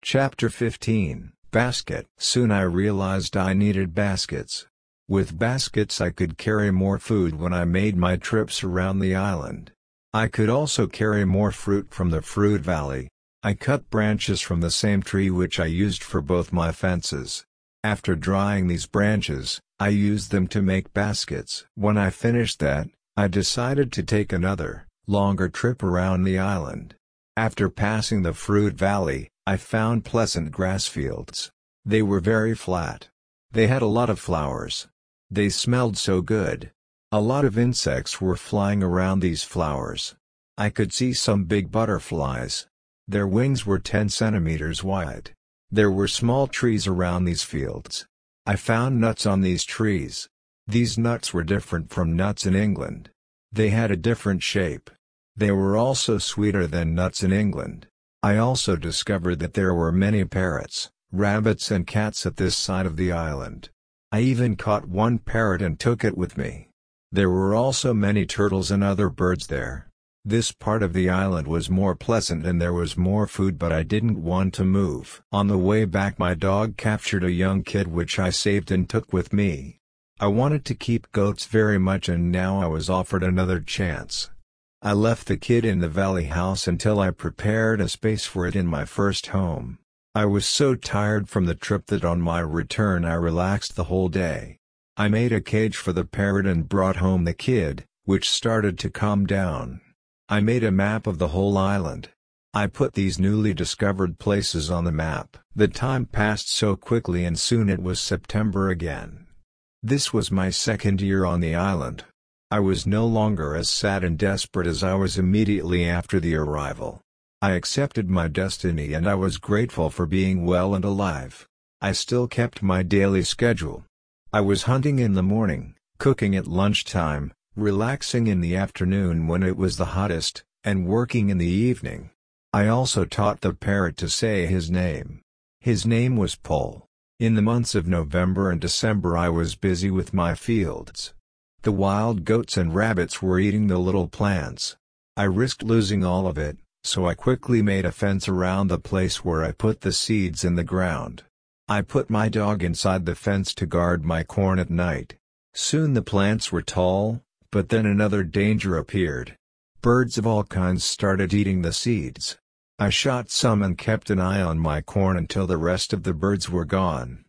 Chapter 15, Basket. Soon I realized I needed baskets. With baskets I could carry more food when I made my trips around the island. I could also carry more fruit from the fruit valley. I cut branches from the same tree which I used for both my fences. After drying these branches, I used them to make baskets. When I finished that, I decided to take another, longer trip around the island. After passing the fruit valley, I found pleasant grass fields. They were very flat. They had a lot of flowers. They smelled so good. A lot of insects were flying around these flowers. I could see some big butterflies. Their wings were 10 centimeters wide. There were small trees around these fields. I found nuts on these trees. These nuts were different from nuts in England. They had a different shape. They were also sweeter than nuts in England. I also discovered that there were many parrots, rabbits and cats at this side of the island. I even caught one parrot and took it with me. There were also many turtles and other birds there. This part of the island was more pleasant and there was more food, but I didn't want to move. On the way back my dog captured a young kid which I saved and took with me. I wanted to keep goats very much and now I was offered another chance. I left the kid in the valley house until I prepared a space for it in my first home. I was so tired from the trip that on my return I relaxed the whole day. I made a cage for the parrot and brought home the kid, which started to calm down. I made a map of the whole island. I put these newly discovered places on the map. The time passed so quickly and soon it was September again. This was my second year on the island. I was no longer as sad and desperate as I was immediately after the arrival. I accepted my destiny and I was grateful for being well and alive. I still kept my daily schedule. I was hunting in the morning, cooking at lunchtime, relaxing in the afternoon when it was the hottest, and working in the evening. I also taught the parrot to say his name. His name was Pole. In the months of November and December I was busy with my fields. The wild goats and rabbits were eating the little plants. I risked losing all of it, so I quickly made a fence around the place where I put the seeds in the ground. I put my dog inside the fence to guard my corn at night. Soon the plants were tall, but then another danger appeared. Birds of all kinds started eating the seeds. I shot some and kept an eye on my corn until the rest of the birds were gone.